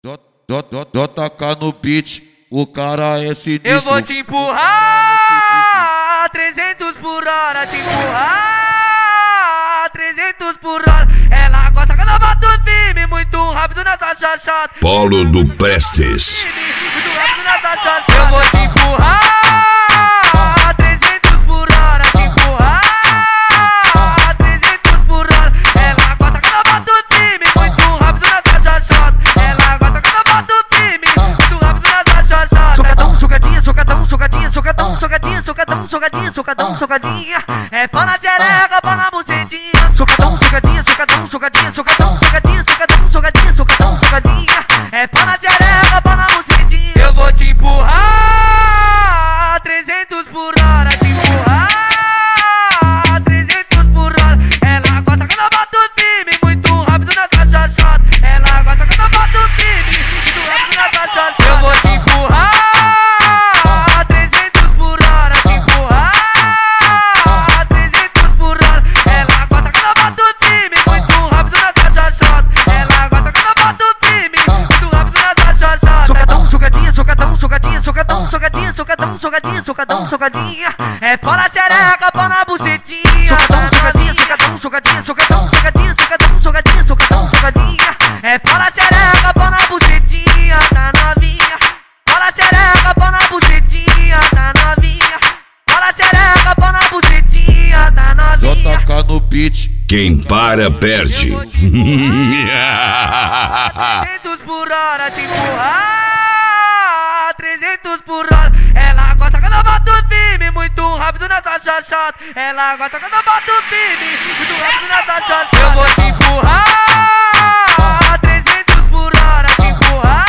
JK no beat, o cara é sinistro. Eu vou te empurrar 300 por hora, te empurrar 300 por hora. Ela gosta quando eu bato firme, muito rápido nessa chachata. Paulo do Prestes. Muito rápido nessa chachata. Eu vou te empurrar 300 por hora, te empurrar 300 por hora. Ela gosta quando eu bato firme, muito rápido nessa chachata. Ela gosta quando eu bato firme, muito rápido nessa chachata. Socadão, socadinha, socadão, socadinha, socadão, socadinha, socadão, socadinha, socadão, socadinha. É pau na xereca, pau na bucetinha. Socadão, socadinha, socadão, socadinha, socadão, socadinha, socadão, socadinha, socadão, socadinha. É pau na xereca, pau na bucetinha. Eu vou te empurrar 300 por hora, te empurrar 300 por hora. Ela gosta quando eu bato firme, muito rápido nessa chachata. Ela gosta quando eu bato firme, muito rápido nessa chachata. Eu vou te empurrar 300 por hora, te empurrar 300 por hora. Ela gosta quando eu bato firme, muito rápido nessa chachata. Ela gosta quando eu bato firme, muito rápido nessa chachata. Socadão, socadinha, socadão, socadinha, socadão, socadinha, socadão, socadinha, socadão, socadinha. É pau na xereca, pau na bucetinha. Socadão, socadinha, socadão, socadinha, socadão, socadinha, socadão, socadinha, socadão, socadinha. É pau na xereca, pau na bucetinha, tá novinha. Pau na xereca, pau na bucetinha, tá novinha. Pau na xereca, pau na bucetinha, tá novinha. JK no beat. Quem para, perde. 300 por hora, te empurrar 300 por hora. Ela gosta quando eu bato firme, muito rápido nessa chachata. Ela gosta quando eu bato firme, muito rápido nessa chachata. Eu vou te empurrar 300 por hora, te empurrar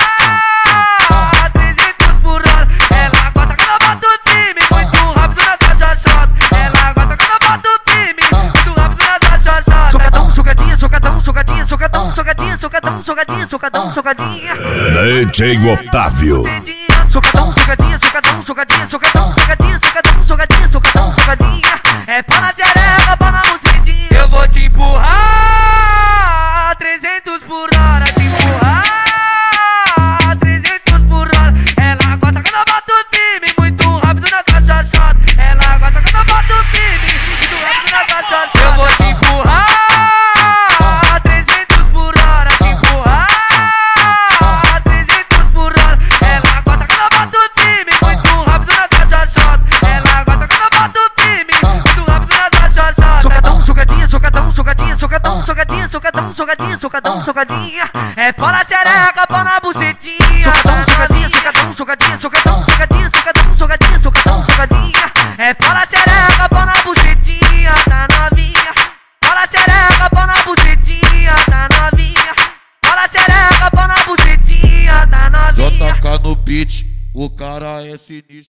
300 por hora. Ela gosta quando eu bato firme, muito rápido nessa chachata. Ela gosta quando eu bato firme, muito rápido nessa chachata. Socadão, socadinha, socadão, socadinha, socadão, socadinha, socadão, socadinha, socadão, socadinha. Leitinho Otávio. Socadão, socadinha, socadão, socadinha, socadão, socadinha, socadão, socadinha, socadão, socadinha. É pau na xereca, pau na bucetinha. Eu vou te empurrar 300 por hora, te empurrar 300 por hora. Ela gosta quando eu bato firme, muito rápido nessa chachata. Ela gosta quando eu bato firme, muito rápido nessa chachata. Eu vou te empurrar 300 por hora, te empurrar 300 por hora. Ela gosta quando eu bato firme, muito rápido nessa chachata. Ela gosta quando eu bato firme, muito rápido nessa chachata. Socadão, socadinha, socadão, socadinha, socadão, socadinha, socadão, socadinha, socadão, socadinha. É pau na xereca, pau na bucetinha. Socadão, socadinha, socadão, socadinha, socadão, socadinha, socadão, socadinha, socadão, socadinha. É pau na xereca, pau na bucetinha, tá novinha. Pau na xereca, pau na bucetinha, tá novinha. Pau na xereca, pau na bucetinha, tá novinha. JK no beat, o cara é sinistro.